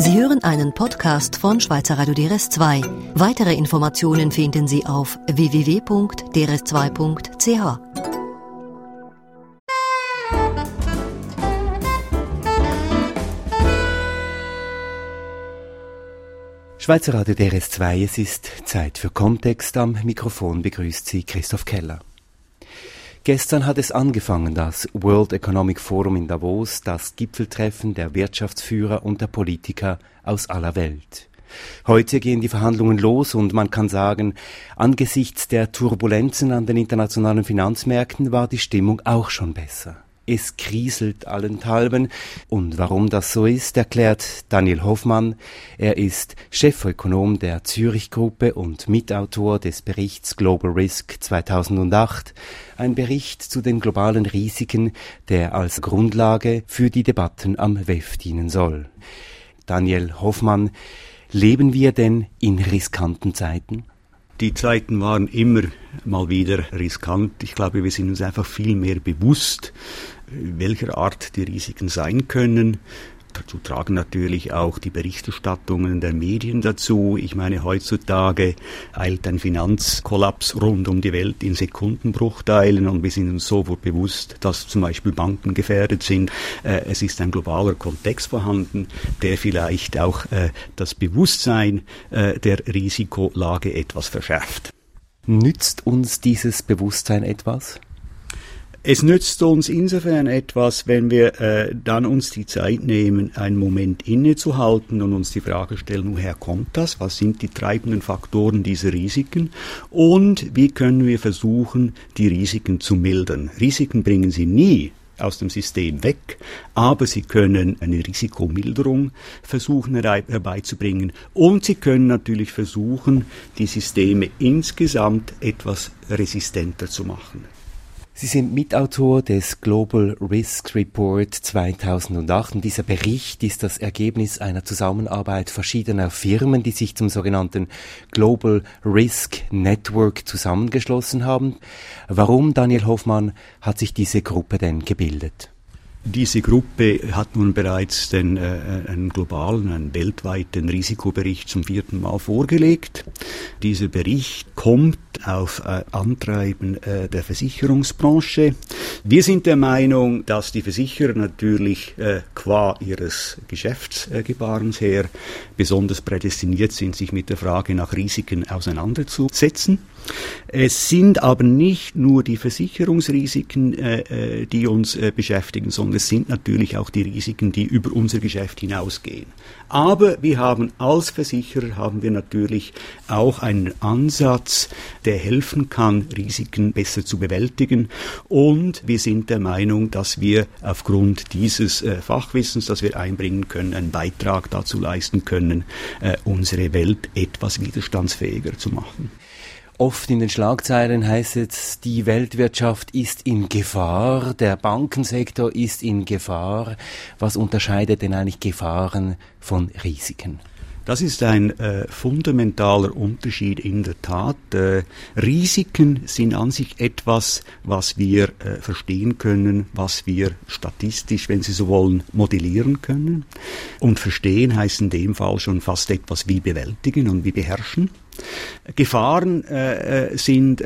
Sie hören einen Podcast von Schweizer Radio DRS2. Weitere Informationen finden Sie auf www.drs2.ch. Schweizer Radio DRS2, es ist Zeit für Kontext. Am Mikrofon begrüßt Sie Christoph Keller. Gestern hat es angefangen, das World Economic Forum in Davos, das Gipfeltreffen der Wirtschaftsführer und der Politiker aus aller Welt. Heute gehen die Verhandlungen los und man kann sagen, angesichts der Turbulenzen an den internationalen Finanzmärkten war die Stimmung auch schon besser. Es kriselt allenthalben. Und warum das so ist, erklärt Daniel Hoffmann. Er ist Chefökonom der Zürich-Gruppe und Mitautor des Berichts Global Risk 2008. Ein Bericht zu den globalen Risiken, der als Grundlage für die Debatten am WEF dienen soll. Daniel Hoffmann, leben wir denn in riskanten Zeiten? Die Zeiten waren immer mal wieder riskant. Ich glaube, wir sind uns einfach viel mehr bewusst, welcher Art die Risiken sein können. Dazu tragen natürlich auch die Berichterstattungen der Medien dazu. Ich meine, heutzutage eilt ein Finanzkollaps rund um die Welt in Sekundenbruchteilen und wir sind uns sofort bewusst, dass zum Beispiel Banken gefährdet sind. Es ist ein globaler Kontext vorhanden, der vielleicht auch das Bewusstsein der Risikolage etwas verschärft. Nützt uns dieses Bewusstsein etwas? Es nützt uns insofern etwas, wenn wir dann uns die Zeit nehmen, einen Moment innezuhalten und uns die Frage stellen, woher kommt das? Was sind die treibenden Faktoren dieser Risiken? Und wie können wir versuchen, die Risiken zu mildern? Risiken bringen Sie nie aus dem System weg, aber Sie können eine Risikomilderung versuchen herbeizubringen und Sie können natürlich versuchen, die Systeme insgesamt etwas resistenter zu machen. Sie sind Mitautor des Global Risk Report 2008 und dieser Bericht ist das Ergebnis einer Zusammenarbeit verschiedener Firmen, die sich zum sogenannten Global Risk Network zusammengeschlossen haben. Warum, Daniel Hoffmann, hat sich diese Gruppe denn gebildet? Diese Gruppe hat nun bereits einen globalen, einen weltweiten Risikobericht zum 4. Mal vorgelegt. Dieser Bericht kommt auf Antreiben der Versicherungsbranche. Wir sind der Meinung, dass die Versicherer natürlich qua ihres Geschäftsgebarens her besonders prädestiniert sind, sich mit der Frage nach Risiken auseinanderzusetzen. Es sind aber nicht nur die Versicherungsrisiken, die uns beschäftigen, sondern es sind natürlich auch die Risiken, die über unser Geschäft hinausgehen. Aber wir haben als Versicherer natürlich auch einen Ansatz, der helfen kann, Risiken besser zu bewältigen. Und wir sind der Meinung, dass wir aufgrund dieses Fachwissens, das wir einbringen können, einen Beitrag dazu leisten können, unsere Welt etwas widerstandsfähiger zu machen. Oft in den Schlagzeilen heißt es, die Weltwirtschaft ist in Gefahr, der Bankensektor ist in Gefahr. Was unterscheidet denn eigentlich Gefahren von Risiken? Das ist ein fundamentaler Unterschied in der Tat. Risiken sind an sich etwas, was wir verstehen können, was wir statistisch, wenn Sie so wollen, modellieren können. Und verstehen heißt in dem Fall schon fast etwas wie bewältigen und wie beherrschen. Gefahren sind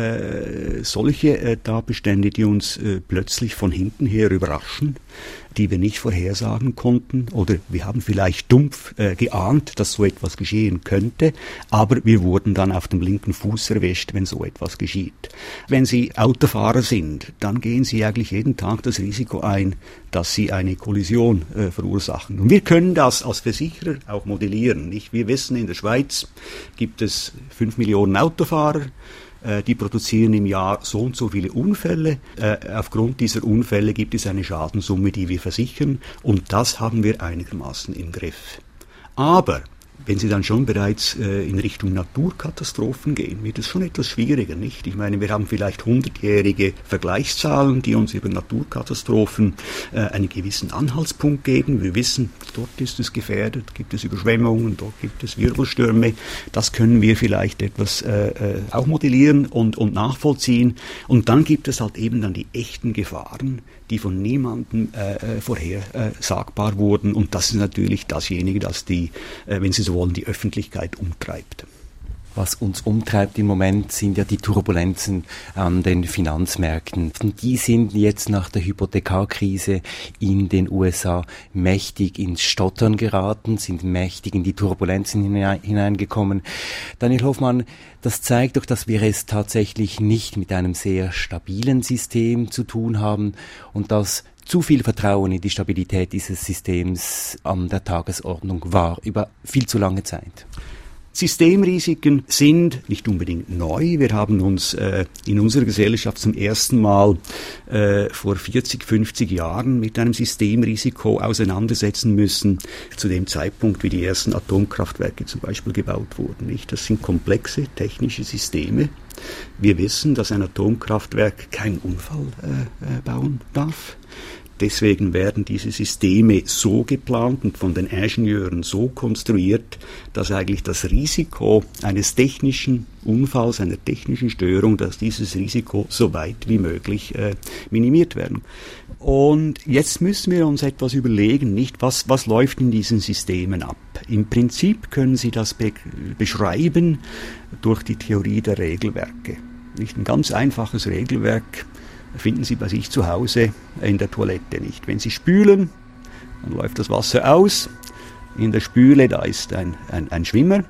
solche Tatbestände, die uns plötzlich von hinten her überraschen, die wir nicht vorhersagen konnten, oder wir haben vielleicht dumpf geahnt, dass so etwas geschehen könnte, aber wir wurden dann auf dem linken Fuß erwischt, wenn so etwas geschieht. Wenn Sie Autofahrer sind, dann gehen Sie eigentlich jeden Tag das Risiko ein, dass Sie eine Kollision verursachen. Und wir können das als Versicherer auch modellieren. Nicht? Wir wissen, in der Schweiz gibt es 5 Millionen Autofahrer, die produzieren im Jahr so und so viele Unfälle. Aufgrund dieser Unfälle gibt es eine Schadenssumme, die wir versichern, und das haben wir einigermaßen im Griff. Aber Wenn Sie dann schon bereits in Richtung Naturkatastrophen gehen, wird es schon etwas schwieriger, nicht? Ich meine, wir haben vielleicht 100-jährige Vergleichszahlen, die uns über Naturkatastrophen einen gewissen Anhaltspunkt geben. Wir wissen, dort ist es gefährdet, gibt es Überschwemmungen, dort gibt es Wirbelstürme. Das können wir vielleicht etwas auch modellieren und nachvollziehen. Und dann gibt es halt eben dann die echten Gefahren, die von niemandem vorhersagbar wurden. Und das ist natürlich dasjenige, das die, wenn Sie so wollen, die Öffentlichkeit umtreibt. Was uns umtreibt im Moment sind ja die Turbulenzen an den Finanzmärkten. Die sind jetzt nach der Hypothekarkrise in den USA mächtig ins Stottern geraten, sind mächtig in die Turbulenzen hineingekommen. Daniel Hofmann, das zeigt doch, dass wir es tatsächlich nicht mit einem sehr stabilen System zu tun haben und dass zu viel Vertrauen in die Stabilität dieses Systems an der Tagesordnung war über viel zu lange Zeit. Systemrisiken sind nicht unbedingt neu. Wir haben uns in unserer Gesellschaft zum ersten Mal vor 40, 50 Jahren mit einem Systemrisiko auseinandersetzen müssen, zu dem Zeitpunkt, wie die ersten Atomkraftwerke zum Beispiel gebaut wurden. Nicht? Das sind komplexe technische Systeme. Wir wissen, dass ein Atomkraftwerk keinen Unfall bauen darf. Deswegen werden diese Systeme so geplant und von den Ingenieuren so konstruiert, dass eigentlich das Risiko eines technischen Unfalls, einer technischen Störung, dass dieses Risiko so weit wie möglich minimiert werden. Und jetzt müssen wir uns etwas überlegen, nicht was läuft in diesen Systemen ab. Im Prinzip können Sie das beschreiben durch die Theorie der Regelwerke. Nicht ein ganz einfaches Regelwerk finden Sie bei sich zu Hause in der Toilette nicht. Wenn Sie spülen, dann läuft das Wasser aus. In der Spüle, da ist ein Schwimmer.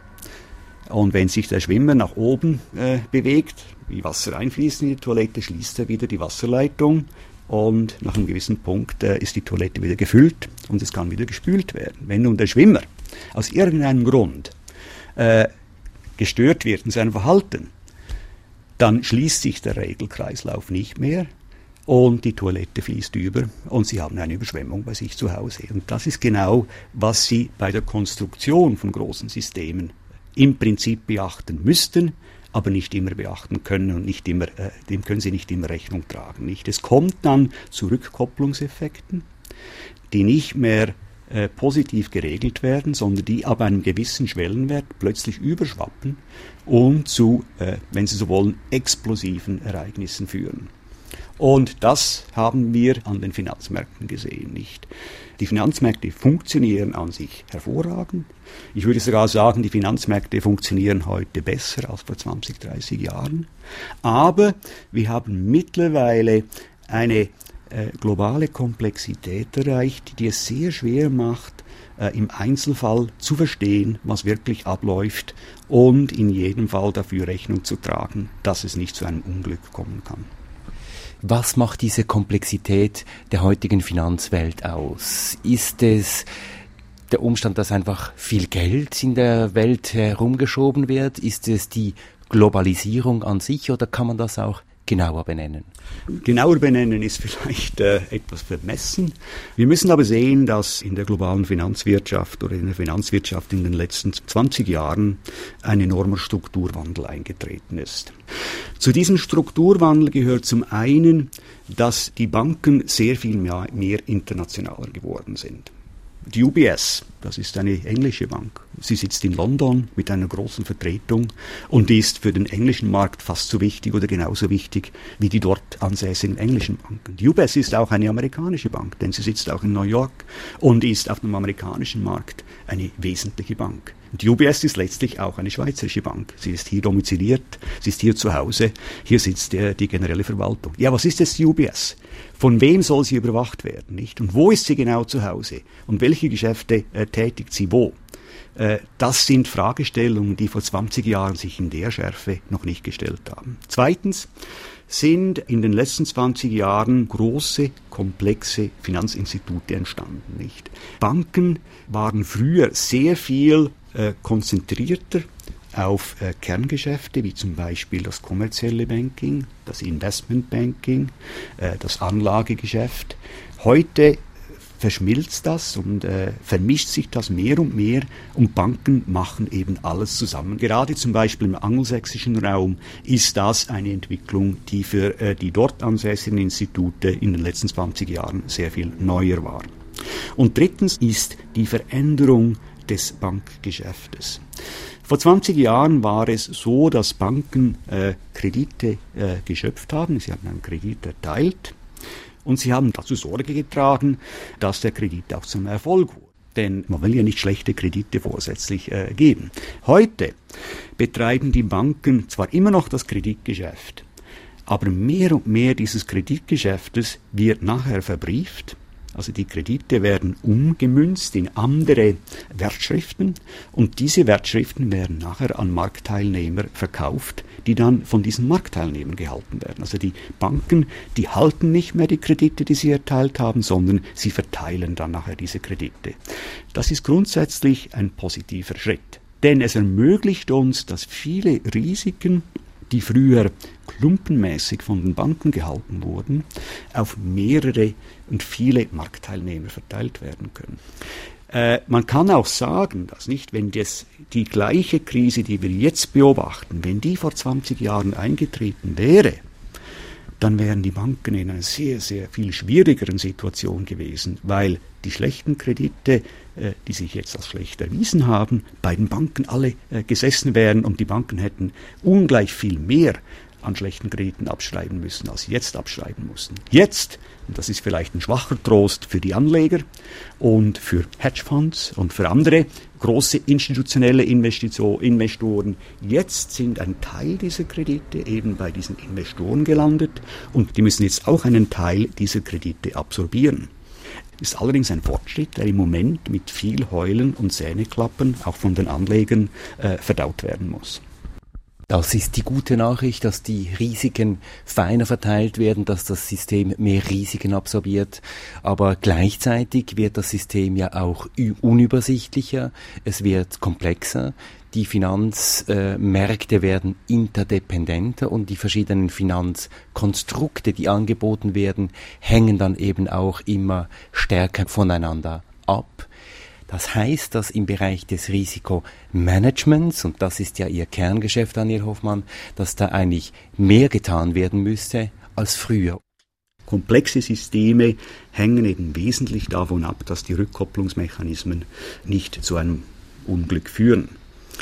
Und wenn sich der Schwimmer nach oben bewegt, wie Wasser einfließt in die Toilette, schließt er wieder die Wasserleitung. Und nach einem gewissen Punkt ist die Toilette wieder gefüllt und es kann wieder gespült werden. Wenn nun der Schwimmer aus irgendeinem Grund gestört wird in seinem Verhalten, dann schließt sich der Regelkreislauf nicht mehr und die Toilette fließt über und Sie haben eine Überschwemmung bei sich zu Hause. Und das ist genau, was Sie bei der Konstruktion von großen Systemen im Prinzip beachten müssten, aber nicht immer beachten können und nicht immer, dem können Sie nicht immer Rechnung tragen. Nicht? Es kommt dann zu Rückkopplungseffekten, die nicht mehr positiv geregelt werden, sondern die ab einem gewissen Schwellenwert plötzlich überschwappen und zu, wenn Sie so wollen, explosiven Ereignissen führen. Und das haben wir an den Finanzmärkten gesehen, nicht? Die Finanzmärkte funktionieren an sich hervorragend. Ich würde sogar sagen, die Finanzmärkte funktionieren heute besser als vor 20, 30 Jahren. Aber wir haben mittlerweile eine globale Komplexität erreicht, die es sehr schwer macht, im Einzelfall zu verstehen, was wirklich abläuft und in jedem Fall dafür Rechnung zu tragen, dass es nicht zu einem Unglück kommen kann. Was macht diese Komplexität der heutigen Finanzwelt aus? Ist es der Umstand, dass einfach viel Geld in der Welt herumgeschoben wird? Ist es die Globalisierung an sich oder kann man das auch genauer benennen? Genauer benennen ist vielleicht etwas vermessen. Wir müssen aber sehen, dass in der globalen Finanzwirtschaft oder in der Finanzwirtschaft in den letzten 20 Jahren ein enormer Strukturwandel eingetreten ist. Zu diesem Strukturwandel gehört zum einen, dass die Banken sehr viel mehr internationaler geworden sind. Die UBS, das ist eine englische Bank. Sie sitzt in London mit einer großen Vertretung und die ist für den englischen Markt fast so wichtig oder genauso wichtig wie die dort ansässigen englischen Banken. Die UBS ist auch eine amerikanische Bank, denn sie sitzt auch in New York und ist auf dem amerikanischen Markt eine wesentliche Bank. Die UBS ist letztlich auch eine schweizerische Bank. Sie ist hier domiziliert, sie ist hier zu Hause, hier sitzt die generelle Verwaltung. Ja, was ist jetzt die UBS? Von wem soll sie überwacht werden, nicht? Und wo ist sie genau zu Hause? Und welche Geschäfte tätigt sie wo? Das sind Fragestellungen, die vor 20 Jahren sich in der Schärfe noch nicht gestellt haben. Zweitens sind in den letzten 20 Jahren große, komplexe Finanzinstitute entstanden, nicht? Banken waren früher sehr viel konzentrierter auf Kerngeschäfte, wie zum Beispiel das kommerzielle Banking, das Investmentbanking, das Anlagegeschäft. Heute verschmilzt das und vermischt sich das mehr und mehr und Banken machen eben alles zusammen. Gerade zum Beispiel im angelsächsischen Raum ist das eine Entwicklung, die für die dort ansässigen Institute in den letzten 20 Jahren sehr viel neuer war. Und drittens ist die Veränderung des Bankgeschäftes. Vor 20 Jahren war es so, dass Banken Kredite geschöpft haben. Sie haben einen Kredit erteilt und sie haben dazu Sorge getragen, dass der Kredit auch zum Erfolg wurde. Denn man will ja nicht schlechte Kredite vorsätzlich geben. Heute betreiben die Banken zwar immer noch das Kreditgeschäft, aber mehr und mehr dieses Kreditgeschäftes wird nachher verbrieft. Also die Kredite werden umgemünzt in andere Wertschriften und diese Wertschriften werden nachher an Marktteilnehmer verkauft, die dann von diesen Marktteilnehmern gehalten werden. Also die Banken, die halten nicht mehr die Kredite, die sie erteilt haben, sondern sie verteilen dann nachher diese Kredite. Das ist grundsätzlich ein positiver Schritt, denn es ermöglicht uns, dass viele Risiken, die früher klumpenmäßig von den Banken gehalten wurden, auf mehrere und viele Marktteilnehmer verteilt werden können. Man kann auch sagen, dass nicht, wenn die gleiche Krise, die wir jetzt beobachten, wenn die vor 20 Jahren eingetreten wäre, dann wären die Banken in einer sehr, sehr viel schwierigeren Situation gewesen, weil die schlechten Kredite, die sich jetzt als schlecht erwiesen haben, bei den Banken alle gesessen wären und die Banken hätten ungleich viel mehr an schlechten Krediten abschreiben müssen, als sie jetzt abschreiben mussten. Jetzt, und das ist vielleicht ein schwacher Trost für die Anleger und für Hedgefonds und für andere große institutionelle Investoren, jetzt sind ein Teil dieser Kredite eben bei diesen Investoren gelandet und die müssen jetzt auch einen Teil dieser Kredite absorbieren. Ist allerdings ein Fortschritt, der im Moment mit viel Heulen und Zähneklappen auch von den Anlegern verdaut werden muss. Das ist die gute Nachricht, dass die Risiken feiner verteilt werden, dass das System mehr Risiken absorbiert. Aber gleichzeitig wird das System ja auch unübersichtlicher, es wird komplexer. Die Finanzmärkte werden interdependenter und die verschiedenen Finanzkonstrukte, die angeboten werden, hängen dann eben auch immer stärker voneinander ab. Das heißt, dass im Bereich des Risikomanagements, und das ist ja Ihr Kerngeschäft, Daniel Hoffmann, dass da eigentlich mehr getan werden müsste als früher. Komplexe Systeme hängen eben wesentlich davon ab, dass die Rückkopplungsmechanismen nicht zu einem Unglück führen.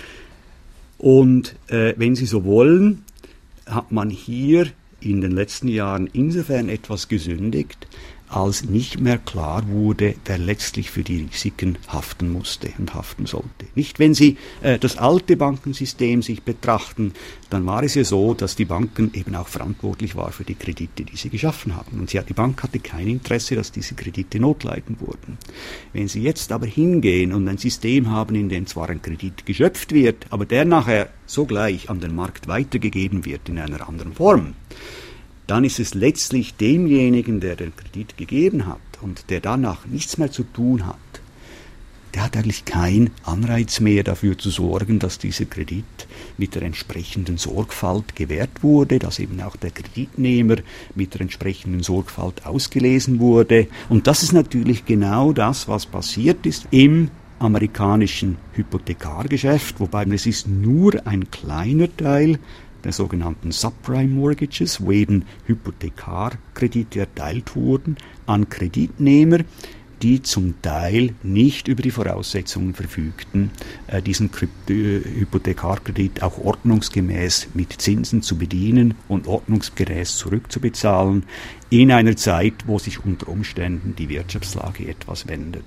Und wenn Sie so wollen, hat man hier in den letzten Jahren insofern etwas gesündigt, als nicht mehr klar wurde, wer letztlich für die Risiken haften musste und haften sollte. Nicht, wenn Sie das alte Bankensystem sich betrachten, dann war es ja so, dass die Banken eben auch verantwortlich war für die Kredite, die sie geschaffen haben. Und die Bank hatte kein Interesse, dass diese Kredite notleidend wurden. Wenn Sie jetzt aber hingehen und ein System haben, in dem zwar ein Kredit geschöpft wird, aber der nachher sogleich an den Markt weitergegeben wird in einer anderen Form, dann ist es letztlich demjenigen, der den Kredit gegeben hat und der danach nichts mehr zu tun hat, der hat eigentlich keinen Anreiz mehr dafür zu sorgen, dass dieser Kredit mit der entsprechenden Sorgfalt gewährt wurde, dass eben auch der Kreditnehmer mit der entsprechenden Sorgfalt ausgelesen wurde. Und das ist natürlich genau das, was passiert ist im amerikanischen Hypothekargeschäft, wobei es ist nur ein kleiner Teil der sogenannten Subprime Mortgages, wo eben Hypothekarkredite erteilt wurden an Kreditnehmer, die zum Teil nicht über die Voraussetzungen verfügten, diesen Hypothekarkredit auch ordnungsgemäß mit Zinsen zu bedienen und ordnungsgemäß zurückzubezahlen, in einer Zeit, wo sich unter Umständen die Wirtschaftslage etwas wendet.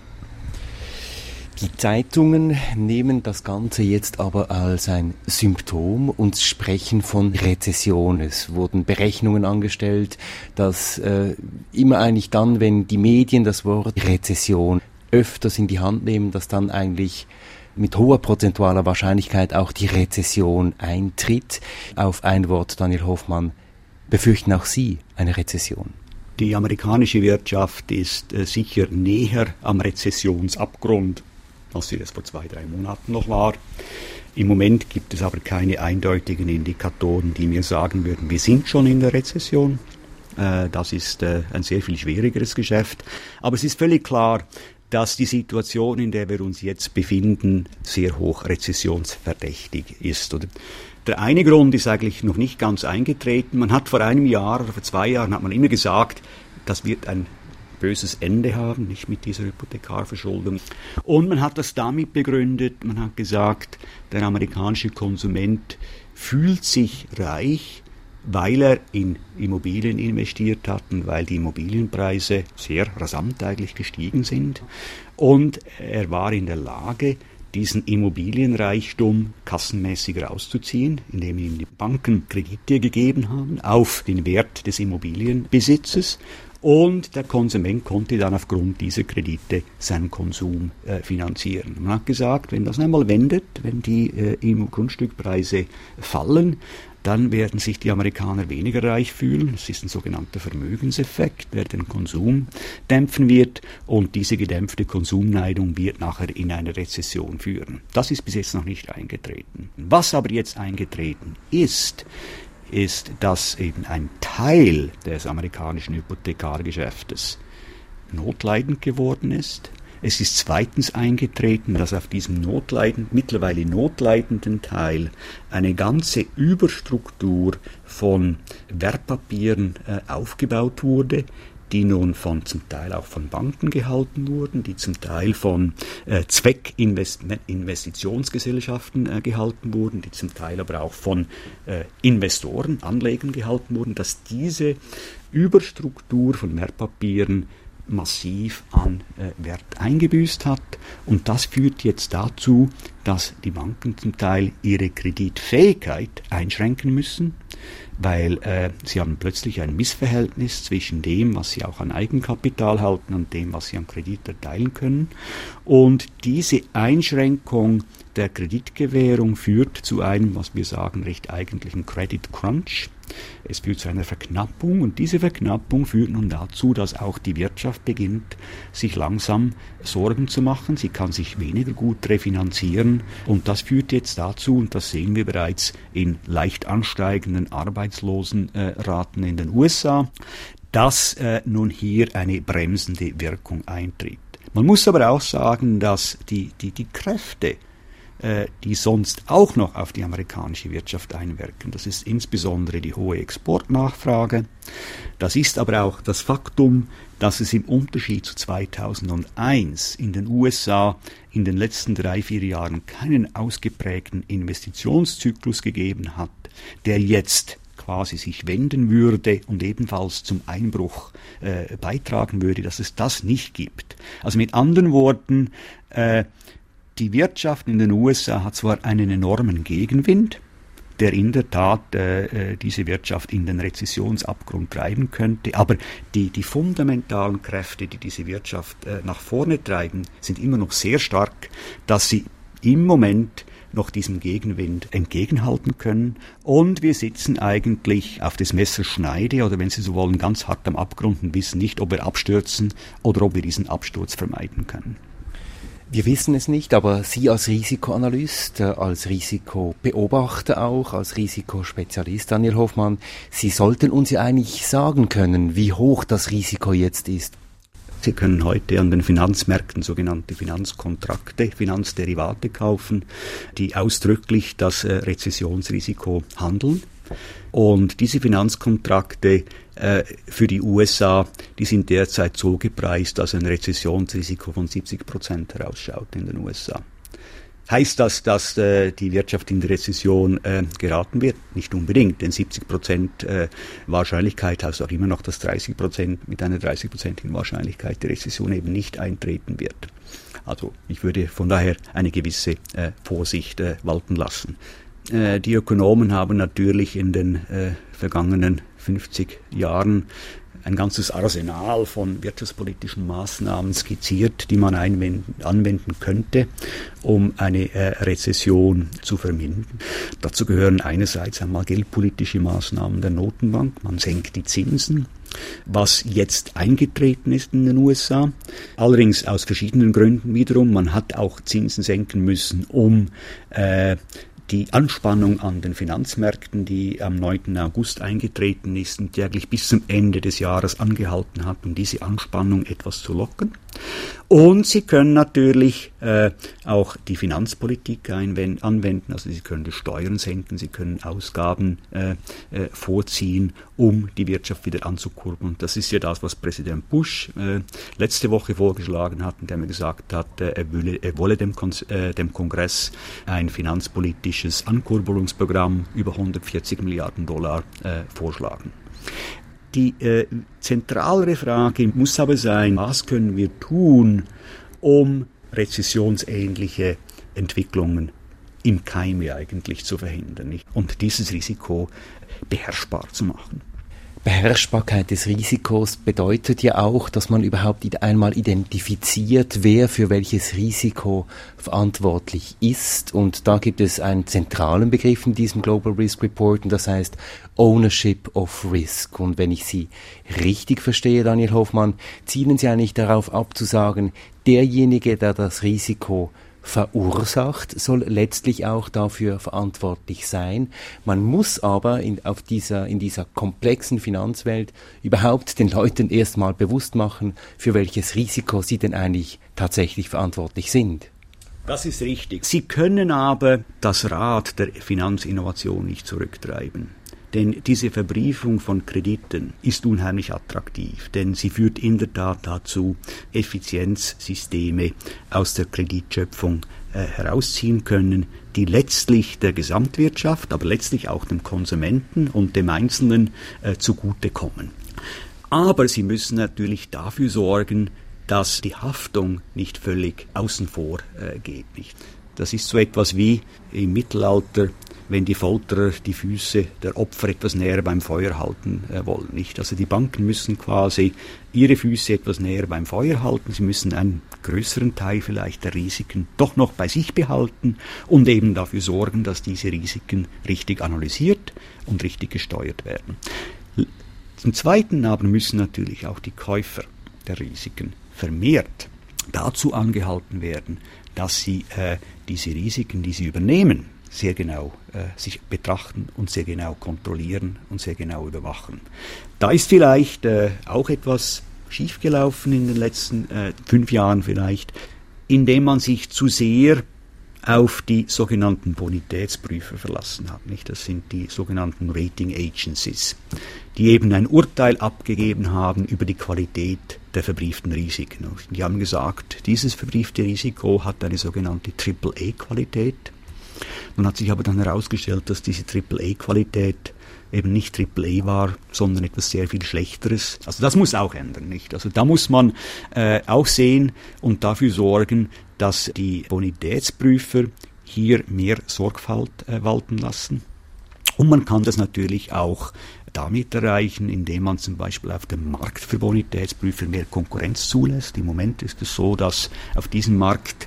Die Zeitungen nehmen das Ganze jetzt aber als ein Symptom und sprechen von Rezession. Es wurden Berechnungen angestellt, dass immer eigentlich dann, wenn die Medien das Wort Rezession öfters in die Hand nehmen, dass dann eigentlich mit hoher prozentualer Wahrscheinlichkeit auch die Rezession eintritt. Auf ein Wort, Daniel Hoffmann, befürchten auch Sie eine Rezession? Die amerikanische Wirtschaft ist sicher näher am Rezessionsabgrund, als sie das vor 2-3 Monaten noch war. Im Moment gibt es aber keine eindeutigen Indikatoren, die mir sagen würden, wir sind schon in der Rezession. Das ist ein sehr viel schwierigeres Geschäft. Aber es ist völlig klar, dass die Situation, in der wir uns jetzt befinden, sehr hoch rezessionsverdächtig ist. Oder der eine Grund ist eigentlich noch nicht ganz eingetreten. Man hat vor einem Jahr oder vor 2 Jahren hat man immer gesagt, das wird ein böses Ende haben, nicht mit dieser Hypothekarverschuldung. Und man hat das damit begründet, man hat gesagt, der amerikanische Konsument fühlt sich reich, weil er in Immobilien investiert hat und weil die Immobilienpreise sehr rasant eigentlich gestiegen sind. Und er war in der Lage, diesen Immobilienreichtum kassenmäßig rauszuziehen, indem ihm die Banken Kredite gegeben haben auf den Wert des Immobilienbesitzes. Und der Konsument konnte dann aufgrund dieser Kredite seinen Konsum finanzieren. Man hat gesagt, wenn das einmal wendet, wenn die Grundstückpreise fallen, dann werden sich die Amerikaner weniger reich fühlen. Das ist ein sogenannter Vermögenseffekt, der den Konsum dämpfen wird. Und diese gedämpfte Konsumneigung wird nachher in eine Rezession führen. Das ist bis jetzt noch nicht eingetreten. Was aber jetzt eingetreten ist, dass eben ein Teil des amerikanischen Hypothekargeschäftes notleidend geworden ist. Es ist zweitens eingetreten, dass auf diesem mittlerweile notleidenden Teil eine ganze Überstruktur von Wertpapieren aufgebaut wurde, die nun zum Teil auch von Banken gehalten wurden, die zum Teil von Zweckinvestitionsgesellschaften gehalten wurden, die zum Teil aber auch von Investoren, Anlegern gehalten wurden, dass diese Überstruktur von Wertpapieren massiv an Wert eingebüßt hat. Und das führt jetzt dazu, dass die Banken zum Teil ihre Kreditfähigkeit einschränken müssen, weil sie haben plötzlich ein Missverhältnis zwischen dem, was sie auch an Eigenkapital halten und dem, was sie an Kredit erteilen können. Und diese Einschränkung der Kreditgewährung führt zu einem, was wir sagen, recht eigentlichen Credit Crunch. Es führt zu einer Verknappung und diese Verknappung führt nun dazu, dass auch die Wirtschaft beginnt, sich langsam Sorgen zu machen. Sie kann sich weniger gut refinanzieren und das führt jetzt dazu, und das sehen wir bereits in leicht ansteigenden Arbeitslosenraten in den USA, dass nun hier eine bremsende Wirkung eintritt. Man muss aber auch sagen, dass die Kräfte, die sonst auch noch auf die amerikanische Wirtschaft einwirken. Das ist insbesondere die hohe Exportnachfrage. Das ist aber auch das Faktum, dass es im Unterschied zu 2001 in den USA in den letzten 3-4 Jahren keinen ausgeprägten Investitionszyklus gegeben hat, der jetzt quasi sich wenden würde und ebenfalls zum Einbruch beitragen würde, dass es das nicht gibt. Also mit anderen Worten, die Wirtschaft in den USA hat zwar einen enormen Gegenwind, der in der Tat diese Wirtschaft in den Rezessionsabgrund treiben könnte, aber die fundamentalen Kräfte, die diese Wirtschaft nach vorne treiben, sind immer noch sehr stark, dass sie im Moment noch diesem Gegenwind entgegenhalten können. Und wir sitzen eigentlich auf des Messers Schneide oder wenn Sie so wollen, ganz hart am Abgrund und wissen nicht, ob wir abstürzen oder ob wir diesen Absturz vermeiden können. Wir wissen es nicht, aber Sie als Risikoanalyst, als Risikobeobachter auch, als Risikospezialist, Daniel Hofmann, Sie sollten uns ja eigentlich sagen können, wie hoch das Risiko jetzt ist. Sie können heute an den Finanzmärkten sogenannte Finanzkontrakte, Finanzderivate kaufen, die ausdrücklich das Rezessionsrisiko handeln. Und diese Finanzkontrakte für die USA, die sind derzeit so gepreist, dass ein Rezessionsrisiko von 70% herausschaut in den USA. Heißt das, dass die Wirtschaft in die Rezession geraten wird? Nicht unbedingt, denn 70% Wahrscheinlichkeit heißt auch immer noch, dass 30% mit einer 30%igen Wahrscheinlichkeit die Rezession eben nicht eintreten wird. Also ich würde von daher eine gewisse Vorsicht walten lassen. Die Ökonomen haben natürlich in den vergangenen 50 Jahren ein ganzes Arsenal von wirtschaftspolitischen Maßnahmen skizziert, die man anwenden könnte, um eine Rezession zu vermindern. Dazu gehören einerseits einmal geldpolitische Maßnahmen der Notenbank. Man senkt die Zinsen, was jetzt eingetreten ist in den USA. Allerdings aus verschiedenen Gründen wiederum. Man hat auch Zinsen senken müssen, um Die Anspannung an den Finanzmärkten, die am 9. August eingetreten ist und die eigentlich bis zum Ende des Jahres angehalten hat, um diese Anspannung etwas zu lockern. Und sie können natürlich auch die Finanzpolitik anwenden, also sie können die Steuern senken, sie können Ausgaben vorziehen, um die Wirtschaft wieder anzukurbeln. Das ist ja das, was Präsident Bush letzte Woche vorgeschlagen hat, indem er gesagt hat, er wolle dem Kongress ein finanzpolitisches Ankurbelungsprogramm über 140 Milliarden Dollar vorschlagen. Die zentralere Frage muss aber sein, was können wir tun, um rezessionsähnliche Entwicklungen im Keime eigentlich zu verhindern, nicht? Und dieses Risiko beherrschbar zu machen. Beherrschbarkeit des Risikos bedeutet ja auch, dass man überhaupt einmal identifiziert, wer für welches Risiko verantwortlich ist. Und da gibt es einen zentralen Begriff in diesem Global Risk Report, und das heißt Ownership of Risk. Und wenn ich Sie richtig verstehe, Daniel Hofmann, zielen Sie eigentlich darauf ab zu sagen, derjenige, der das Risiko verursacht, soll letztlich auch dafür verantwortlich sein. Man muss aber in dieser komplexen Finanzwelt überhaupt den Leuten erstmal bewusst machen, für welches Risiko sie denn eigentlich tatsächlich verantwortlich sind. Das ist richtig. Sie können aber das Rad der Finanzinnovation nicht zurücktreiben. Denn diese Verbriefung von Krediten ist unheimlich attraktiv, denn sie führt in der Tat dazu, Effizienzsysteme aus der Kreditschöpfung herausziehen können, die letztlich der Gesamtwirtschaft, aber letztlich auch dem Konsumenten und dem Einzelnen zugutekommen. Aber sie müssen natürlich dafür sorgen, dass die Haftung nicht völlig außen vor geht. Nicht? Das ist so etwas wie im Mittelalter, wenn die Folterer die Füße der Opfer etwas näher beim Feuer halten wollen. Nicht? Also die Banken müssen quasi ihre Füße etwas näher beim Feuer halten. Sie müssen einen größeren Teil vielleicht der Risiken doch noch bei sich behalten und eben dafür sorgen, dass diese Risiken richtig analysiert und richtig gesteuert werden. Zum Zweiten aber müssen natürlich auch die Käufer der Risiken vermehrt dazu angehalten werden, dass sie diese Risiken, die sie übernehmen, sehr genau sich betrachten und sehr genau kontrollieren und sehr genau überwachen. Da ist vielleicht auch etwas schiefgelaufen in den letzten 5 Jahren vielleicht, indem man sich zu sehr auf die sogenannten Bonitätsprüfer verlassen hat. Nicht? Das sind die sogenannten Rating Agencies, die eben ein Urteil abgegeben haben über die Qualität der verbrieften Risiken. Die haben gesagt, dieses verbriefte Risiko hat eine sogenannte AAA-Qualität. Nun hat sich aber dann herausgestellt, dass diese AAA-Qualität eben nicht AAA war, sondern etwas sehr viel Schlechteres. Also das muss auch ändern, nicht? Also da muss man auch sehen und dafür sorgen, dass die Bonitätsprüfer hier mehr Sorgfalt walten lassen. Und man kann das natürlich auch damit erreichen, indem man zum Beispiel auf dem Markt für Bonitätsprüfer mehr Konkurrenz zulässt. Im Moment ist es so, dass auf diesem Markt,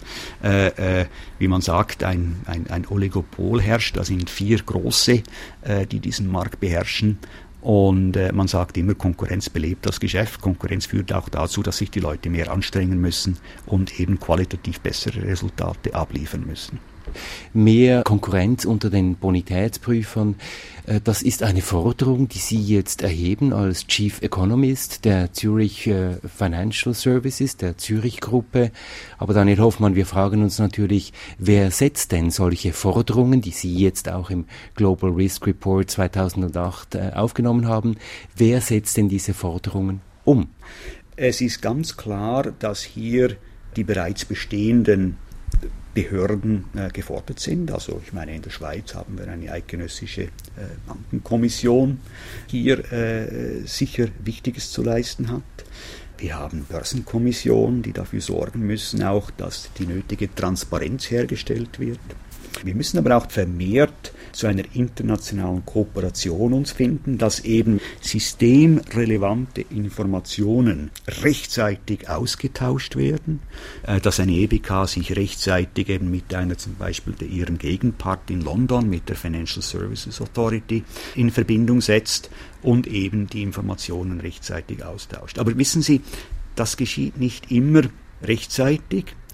wie man sagt, ein Oligopol herrscht. Da sind 4 große, die diesen Markt beherrschen. Und man sagt immer, Konkurrenz belebt das Geschäft. Konkurrenz führt auch dazu, dass sich die Leute mehr anstrengen müssen und eben qualitativ bessere Resultate abliefern müssen. Mehr Konkurrenz unter den Bonitätsprüfern, das ist eine Forderung, die Sie jetzt erheben als Chief Economist der Zurich Financial Services, der Zürich-Gruppe. Aber Daniel Hofmann, wir fragen uns natürlich, wer setzt denn solche Forderungen, die Sie jetzt auch im Global Risk Report 2008 aufgenommen haben, wer setzt denn diese Forderungen um? Es ist ganz klar, dass hier die bereits bestehenden Behörden gefordert sind. Also ich meine, in der Schweiz haben wir eine eidgenössische Bankenkommission, die hier sicher Wichtiges zu leisten hat. Wir haben Börsenkommissionen, die dafür sorgen müssen, auch dass die nötige Transparenz hergestellt wird. Wir müssen aber auch vermehrt zu einer internationalen Kooperation uns finden, dass eben systemrelevante Informationen rechtzeitig ausgetauscht werden, dass eine EBK sich rechtzeitig eben mit einer zum Beispiel ihren Gegenpart in London, mit der Financial Services Authority in Verbindung setzt und eben die Informationen rechtzeitig austauscht. Aber wissen Sie, das geschieht nicht immer rechtzeitig.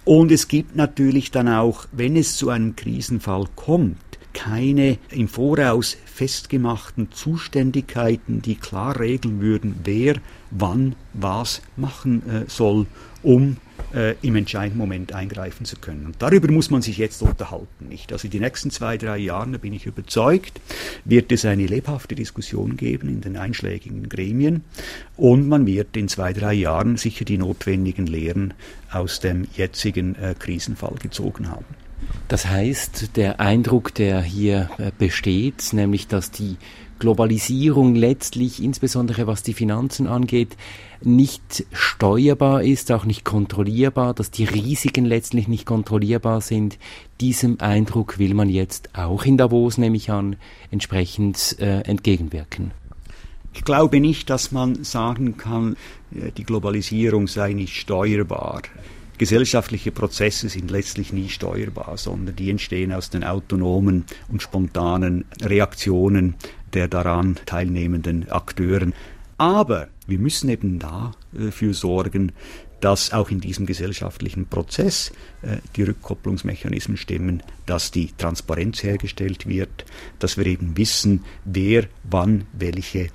Und es gibt natürlich dann auch, wenn es zu einem Krisenfall kommt, keine im Voraus festgemachten Zuständigkeiten, die klar regeln würden, wer wann was machen soll, um im entscheidenden Moment eingreifen zu können. Und darüber muss man sich jetzt unterhalten, nicht? Also die nächsten 2-3 Jahre, da bin ich überzeugt, wird es eine lebhafte Diskussion geben in den einschlägigen Gremien und man wird in 2-3 Jahren sicher die notwendigen Lehren aus dem jetzigen Krisenfall gezogen haben. Das heißt, der Eindruck, der hier besteht, nämlich dass die Globalisierung letztlich, insbesondere was die Finanzen angeht, nicht steuerbar ist, auch nicht kontrollierbar, dass die Risiken letztlich nicht kontrollierbar sind. Diesem Eindruck will man jetzt auch in Davos, nehme ich an, entsprechend entgegenwirken. Ich glaube nicht, dass man sagen kann, die Globalisierung sei nicht steuerbar. Gesellschaftliche Prozesse sind letztlich nie steuerbar, sondern die entstehen aus den autonomen und spontanen Reaktionen der daran teilnehmenden Akteuren. Aber wir müssen eben dafür sorgen, dass auch in diesem gesellschaftlichen Prozess die Rückkopplungsmechanismen stimmen, dass die Transparenz hergestellt wird, dass wir eben wissen, wer wann welche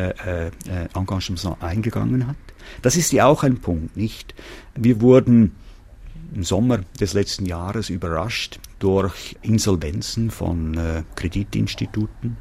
Engagements eingegangen hat. Das ist ja auch ein Punkt, nicht? Wir wurden im Sommer des letzten Jahres überrascht durch Insolvenzen von Kreditinstituten.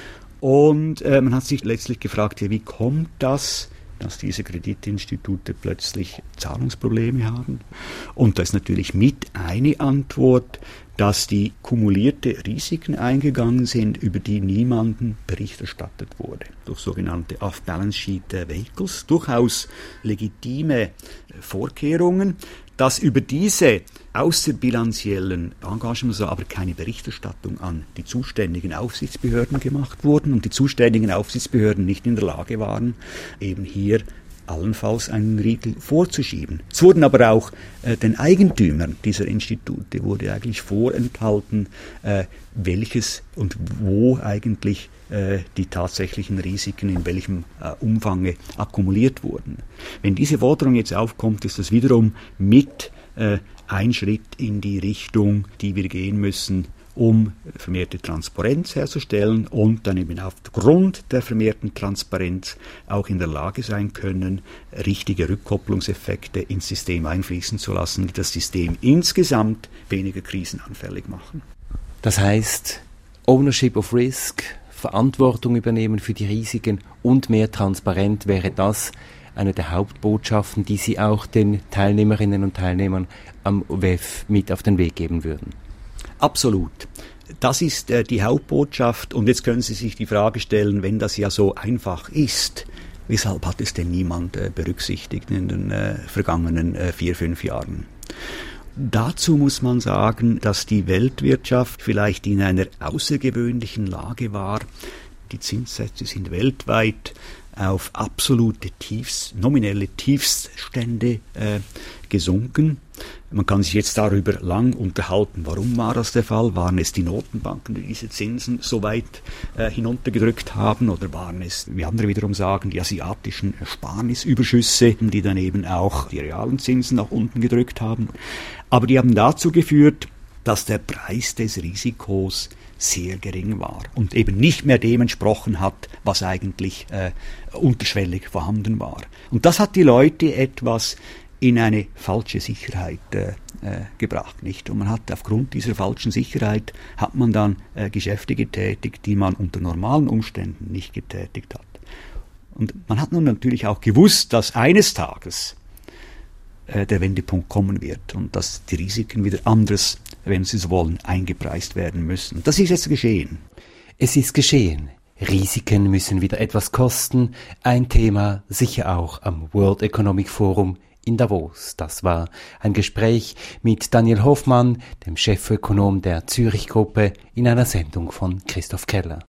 Und man hat sich letztlich gefragt, ja, wie kommt das, dass diese Kreditinstitute plötzlich Zahlungsprobleme haben? Und da ist natürlich mit eine Antwort, dass die kumulierte Risiken eingegangen sind, über die niemandem Bericht erstattet wurde. Durch sogenannte Off-Balance-Sheet-Vehicles, durchaus legitime Vorkehrungen, dass über diese außerbilanziellen Engagements aber keine Berichterstattung an die zuständigen Aufsichtsbehörden gemacht wurden und die zuständigen Aufsichtsbehörden nicht in der Lage waren, eben hier allenfalls einen Riegel vorzuschieben. Es wurden aber auch den Eigentümern dieser Institute wurde eigentlich vorenthalten, welches und wo eigentlich die tatsächlichen Risiken in welchem Umfang akkumuliert wurden. Wenn diese Forderung jetzt aufkommt, ist das wiederum mit ein Schritt in die Richtung, die wir gehen müssen, um vermehrte Transparenz herzustellen und dann eben aufgrund der vermehrten Transparenz auch in der Lage sein können, richtige Rückkopplungseffekte ins System einfließen zu lassen, die das System insgesamt weniger krisenanfällig machen. Das heißt, Ownership of Risk, Verantwortung übernehmen für die Risiken und mehr transparent wäre das eine der Hauptbotschaften, die Sie auch den Teilnehmerinnen und Teilnehmern am WEF mit auf den Weg geben würden. Absolut. Das ist die Hauptbotschaft. Und jetzt können Sie sich die Frage stellen, wenn das ja so einfach ist, weshalb hat es denn niemand berücksichtigt in den vergangenen 4-5 Jahren? Dazu muss man sagen, dass die Weltwirtschaft vielleicht in einer außergewöhnlichen Lage war. Die Zinssätze sind weltweit auf absolute nominelle Tiefststände gesunken. Man kann sich jetzt darüber lang unterhalten, warum war das der Fall? Waren es die Notenbanken, die diese Zinsen so weit hinuntergedrückt haben? Oder waren es, wie andere wiederum sagen, die asiatischen Ersparnisüberschüsse, die dann eben auch die realen Zinsen nach unten gedrückt haben? Aber die haben dazu geführt, dass der Preis des Risikos sehr gering war und eben nicht mehr dem entsprochen hat, was eigentlich unterschwellig vorhanden war. Und das hat die Leute etwas in eine falsche Sicherheit gebracht, nicht? Und man hat aufgrund dieser falschen Sicherheit hat man dann Geschäfte getätigt, die man unter normalen Umständen nicht getätigt hat. Und man hat nun natürlich auch gewusst, dass eines Tages der Wendepunkt kommen wird und dass die Risiken wieder anders, wenn Sie so wollen, eingepreist werden müssen. Das ist jetzt geschehen. Es ist geschehen. Risiken müssen wieder etwas kosten. Ein Thema sicher auch am World Economic Forum in Davos. Das war ein Gespräch mit Daniel Hoffmann, dem Chefökonom der Zürich-Gruppe, in einer Sendung von Christoph Keller.